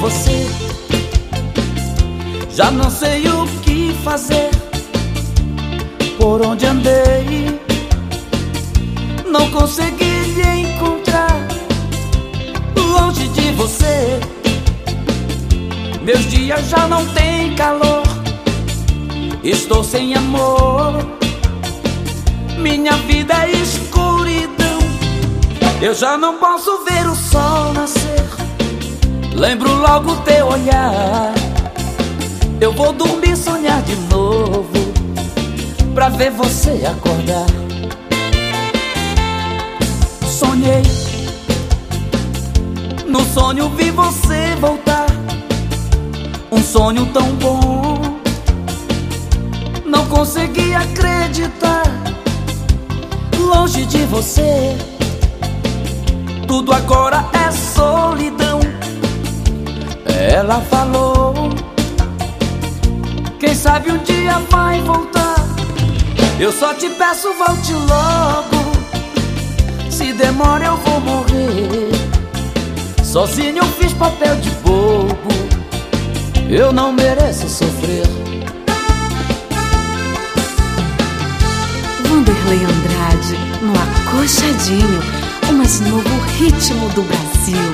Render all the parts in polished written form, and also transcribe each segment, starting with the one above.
você. Já não sei o que fazer. Por onde andei, não consegui lhe encontrar. Longe de você, meus dias já não têm calor. Estou sem amor, minha vida é escuridão. Eu já não posso ver o sol nascer, lembro logo teu olhar. Eu vou dormir, sonhar de novo, pra ver você acordar. Sonhei, no sonho vi você voltar. Um sonho tão bom, não consegui acreditar. Longe de você, tudo agora é solidão. Ela falou, quem sabe um dia vai voltar. Eu só te peço, volte logo. Se demora eu vou morrer. Sozinho eu fiz papel de bobo, eu não mereço sofrer. Vanderlei Andrade, no Acochadinho, o mais novo ritmo do Brasil.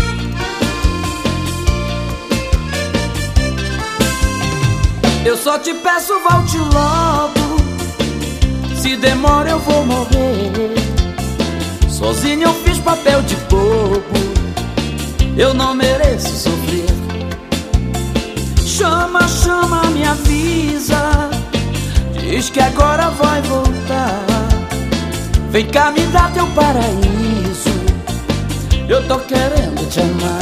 Eu só te peço, volte logo. Se demora eu vou morrer. Sozinho eu fiz papel de bobo, eu não mereço sofrer. Chama, chama, me avisa, diz que agora vai voltar. Vem cá, me dá teu paraíso, eu tô querendo te amar.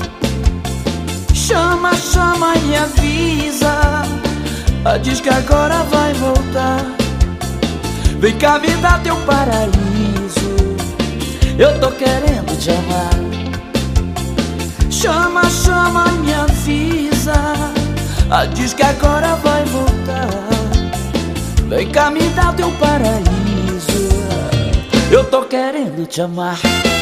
Chama, chama, me avisa, diz que agora vai voltar. Vem cá, me dá teu paraíso, eu tô querendo te amar. Chama, chama, me avisa, diz que agora vai voltar. Vem cá, me dá teu paraíso, eu tô querendo te amar.